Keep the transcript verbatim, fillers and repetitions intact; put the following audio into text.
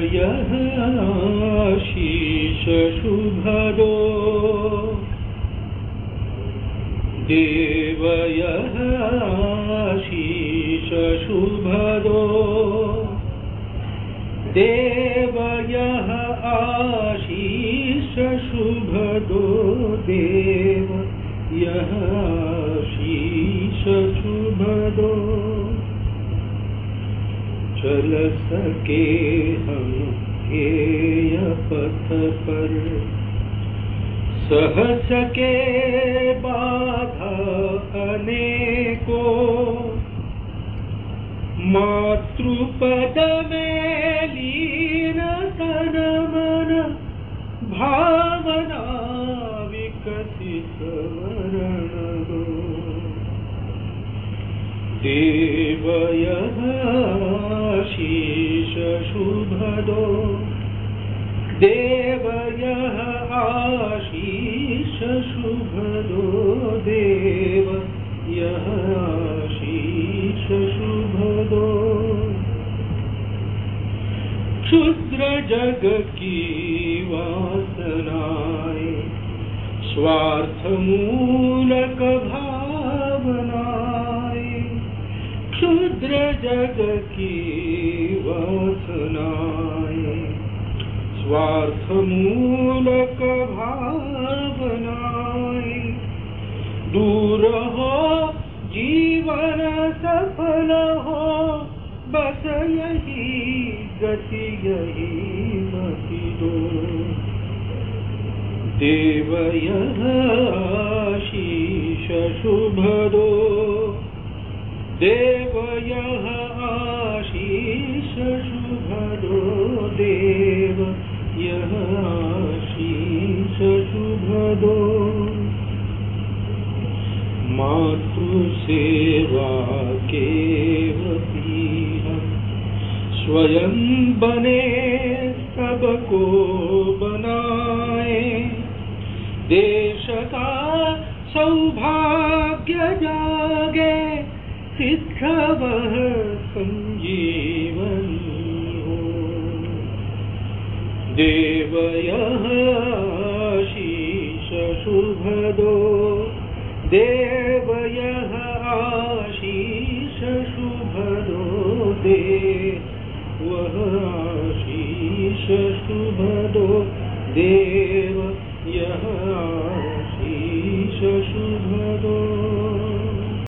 यः आशीष शुभदो देव यः आशीष शुभदो देव यः आशीष शुभदो देव यः आशीष शुभदो चल सके हम हेय पथ पर सह सके बाधा अनेको मातृपद में लीन तन मन भावना विकसित वरण दो देव यः आशीष शुभदो देव यः आशीष शुभदो देव यः आशीष शुभदो क्षुद्र जग की वासनाएं स्वार्थ मूलक भावनाएं क्षुद्र जग की वासनाएं स्वार्थ मूलक भावनाएं दूर हो जीवन सफल हो बस यही गति यही मति दो देव यः आशीष शुभदो देव यः आशीष शुभदो देव यः आशीष शुभदो मातृसेवा केवती हम स्वयं बने सबको बनाए देश का सौभाग्य जागे सिद्ध वह संजीवनी हो देव यः आशीष शुभदो देव यः आशीष शुभदो देव आशीष शुभदो देव